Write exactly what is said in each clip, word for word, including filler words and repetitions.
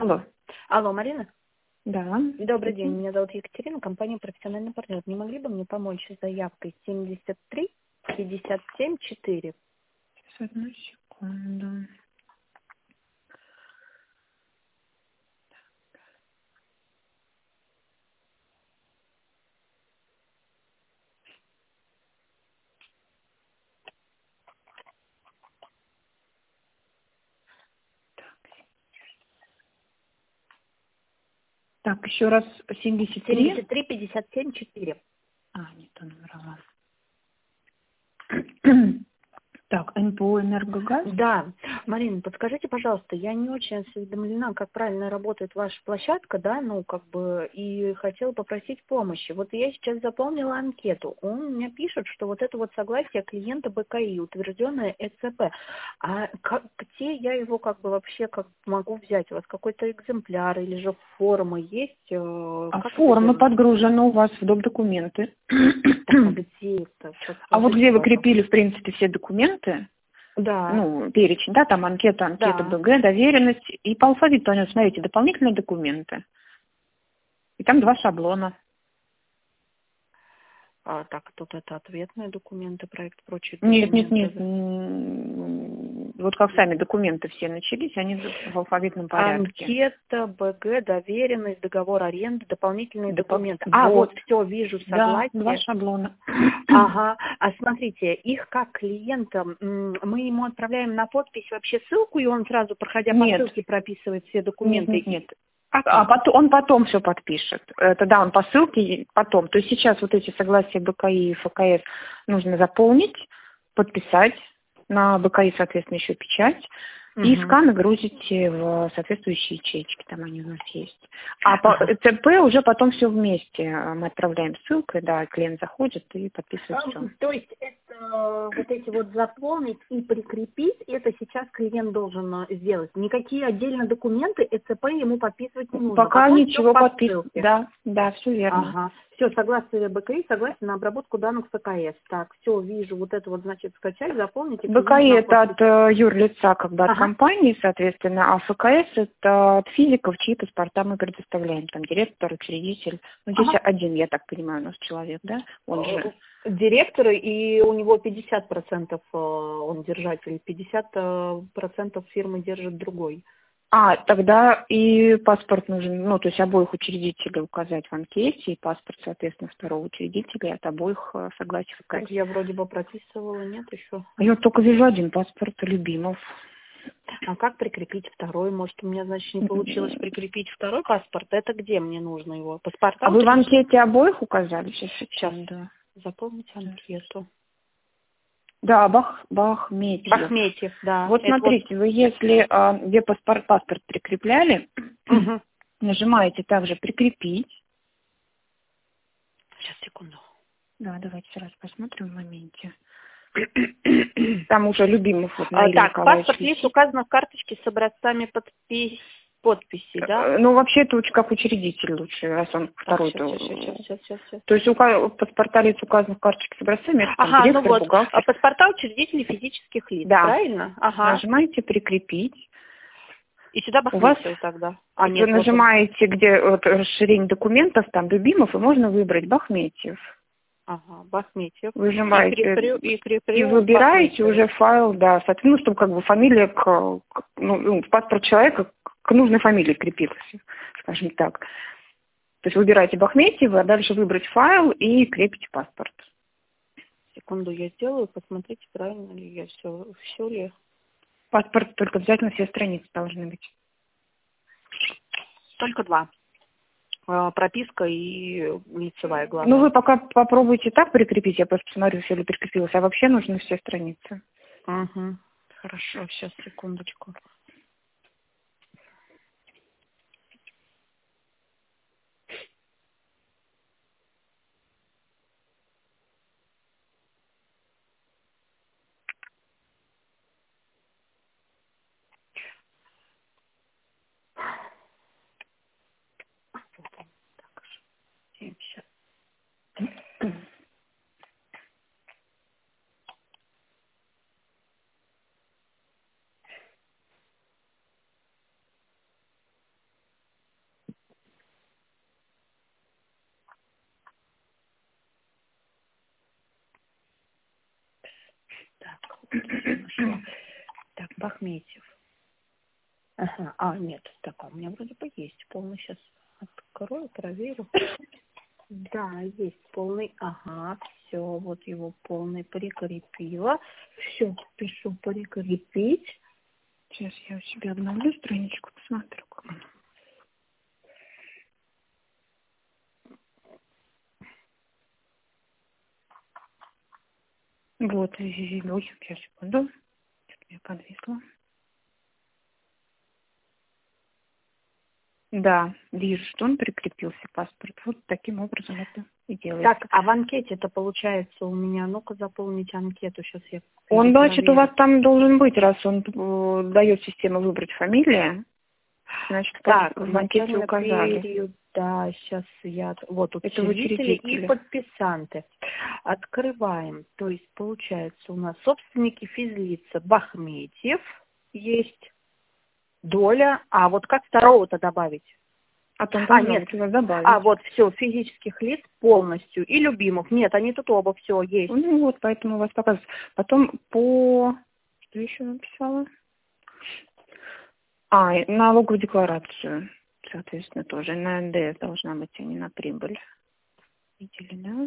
Алло. Алло, Марина? Да. Добрый день, меня зовут Екатерина, компания «Профессиональный партнер». Не могли бы мне помочь с заявкой семьдесят три пятьдесят семь четыре? Сейчас, одну секунду. Так, еще раз семьдесят три. семьдесят три пятьдесят семь четыре. А, не то набрала. Так, эн пэ о «Энергогаз». Да. Марина, подскажите, пожалуйста, я не очень осведомлена, как правильно работает ваша площадка, да, ну, как бы, и хотела попросить помощи. Вот я сейчас заполнила анкету. Он мне пишет, что вот это вот согласие клиента бэ ка и, утвержденное э цэ пэ. А как, где я его как бы вообще как могу взять? У вас какой-то экземпляр или же форма есть? А Как форма подгружена у вас в доп. Документы. Так, а где это? Сейчас А вот скажите, где вы пожалуйста. крепили, в принципе, все документы, Да. ну, перечень, да, там анкета, анкета Да. бэ гэ, доверенность, и по алфавиту, смотрите, дополнительные документы. И там два шаблона. А, так, тут это ответные документы, проект, прочие Нет, нет, документы. нет. м, Вот как сами документы все начались, они в алфавитном порядке. Анкета, бэ гэ, доверенность, договор аренды, дополнительные Допол- документы. А, Вот. вот, все, вижу, Да, два согласие. шаблона. Ага. А смотрите, их как клиентам, м, мы ему отправляем на подпись вообще ссылку, и он сразу, проходя по Нет. ссылке, прописывает все Нет, документы. нет, нет. А А как? потом, он потом все подпишет. Это да, он по ссылке потом. То есть сейчас вот эти согласия бэ ка и и эф ка эс нужно заполнить, подписать. На бэ ка и, соответственно, еще печать. И Угу. сканы грузите в соответствующие ячейки, там они у нас есть. А по э цэ пэ уже потом все вместе. Мы отправляем ссылкой, да, клиент заходит и подписывает все. То есть это вот эти вот заполнить и прикрепить, это сейчас клиент должен э, сделать. Никакие отдельно документы э цэ пэ ему подписывать не нужно. Пока Потом ничего всё по подписано. ссылке. Да, да, все верно. Ага. Все, согласие бэ ка и, согласие на обработку данных эф ка эс. Так, все, вижу, вот это вот, значит, скачать, заполнить и бэ ка и клиент на это подпись. от э, юрлица, как бы от Ага. компании, соответственно, а эф ка эс это от физиков, чьи паспорта мы предоставляем, там директор, учредитель. Ну, здесь Ага. один, я так понимаю, у нас человек, да? Он же. Директор, и у него пятьдесят процентов э, он держатель, пятьдесят процентов фирмы держит другой. А, тогда и паспорт нужен, ну, то есть обоих учредителей указать в анкете, и паспорт, соответственно, второго учредителя от обоих э, согласий эф ка эс. Так я вроде бы прописывала, нет еще. А я вот только вижу один паспорт Любимов. А как прикрепить второй? Может, у меня, значит, не получилось прикрепить второй паспорт? Это где мне нужно его? Паспорта? А вы в анкете обоих указали? Сейчас, Сейчас. секунду. Заполнить анкету. Да, Бах, Бахметьев. Бахметьев, да. Вот Это смотрите, вы если а, где паспорт, паспорт прикрепляли, вот... Угу. нажимаете также «Прикрепить». Сейчас, секунду. Да, давайте сразу посмотрим в моменте. Там уже Любимов вот А, Наиль так, Николаевич паспорт есть висит. указано в карточке с образцами подпись, подписи, да? Э, Ну, вообще, это уч- как учредитель лучше, раз он Так, второй. сейчас, То, сейчас, сейчас, сейчас, сейчас, сейчас. то есть ука- паспорта лиц указаны в карточке с образцами, это там Ага, ну директор, вот. А бухгалтер. паспорта учредителей физических лиц, Да. правильно? Ага. Нажимаете «Прикрепить». И сюда У вас Бахметьев тогда. А, вы нет, вот он. нажимаете, где вот, расширение документов, там Любимов, и можно выбрать Бахметьев. Ага, Бахметьев. И Выжимаете креплю, и и креплю выбираете Бахметьев. уже файл, да, соответственно, ну, чтобы как бы фамилия к, к- ну, ну, в паспорт человека к нужной фамилии крепилась, скажем так. То есть выбираете Бахметьева, а дальше выбрать файл и крепите паспорт. Секунду, я сделаю, посмотрите, правильно ли я все, все ли. Паспорт только обязательно все страницы должны быть. Только два. А, прописка и лицевая, Ну, главное. вы пока попробуйте так прикрепить, я просто посмотрю, все ли прикрепилось, а вообще нужны все страницы. Угу. Хорошо, сейчас, секундочку. Так, семьдесят. нашла. Так, Бахметьев. Ага, а, нет, так, а у меня вроде бы есть полный. Сейчас открою, проверю. Да, есть полный. Ага, все, вот его полный прикрепила. Все, пишу прикрепить. Сейчас я у себя обновлю страничку, посмотрю, как она. Вот, ой, сейчас, секунду. Я подвисла. Да, вижу, что он прикрепился, паспорт. Вот таким образом это и делается. Так, а в анкете это получается у меня, ну-ка заполнить анкету, сейчас я Он, значит, у вас там должен быть, раз он э, дает систему выбрать фамилию, значит, так, в анкете указали. Период, да, сейчас я, вот тут Это учредители и учредители. подписанты. Открываем, то есть получается у нас собственники физлица Бахметьев есть, доля, а вот как второго-то добавить? А там А, должно нет, быть у вас добавить. а вот все, физических лиц полностью и любимых. Нет, они тут оба все есть. Ну вот, поэтому у вас показывается. Потом по... Что еще написала? А, и налоговую декларацию, соответственно, тоже. На эн дэ эс должна быть, а не на прибыль. Видели, да?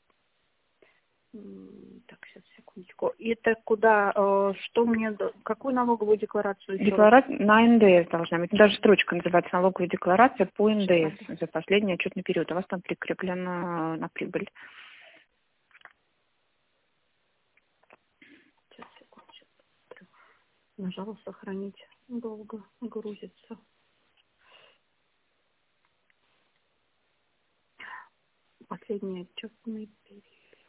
М, Так, сейчас, секундочку. И это куда, э, что мне, д- какую налоговую декларацию еще раз? Декларация на эн дэ эс должна быть. Даже строчка называется налоговая декларация по эн дэ эс за последний отчетный период. У вас там прикреплено на прибыль. Сейчас, секунду, сейчас посмотрю. Нажала сохранить. Долго грузится. Последний отчетный период.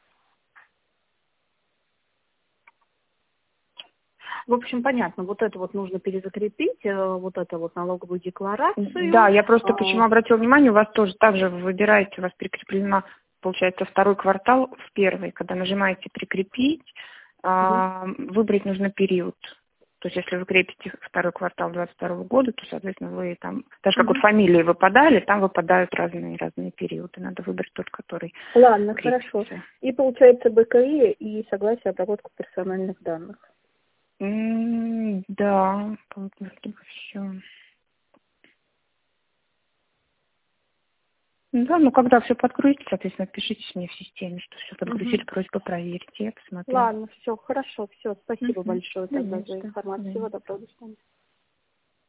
В общем, понятно, вот это вот нужно перезакрепить, э, вот это вот налоговую декларацию. Да, я просто А, почему обратила внимание, у вас тоже также вы выбираете, у вас прикреплено, получается, второй квартал в первый. Когда нажимаете «Прикрепить», а, выбрать нужно период. То есть если вы крепите второй квартал двадцать второго года, то, соответственно, вы там, даже как Мгм. вот фамилии выпадали, там выпадают разные разные периоды. Надо выбрать тот, который Ладно, крепится. хорошо. И получается бэ ка и и согласие обработку персональных данных. М, Да, все. Да, ну когда все подгрузите, соответственно, пишите мне в системе, что все подгрузили, Мгм. просьба проверить. Я посмотрю. Ладно, все, хорошо, все, спасибо Мгм. большое Да тогда не за за что. информацию. Да. Всего доброго, до свидания.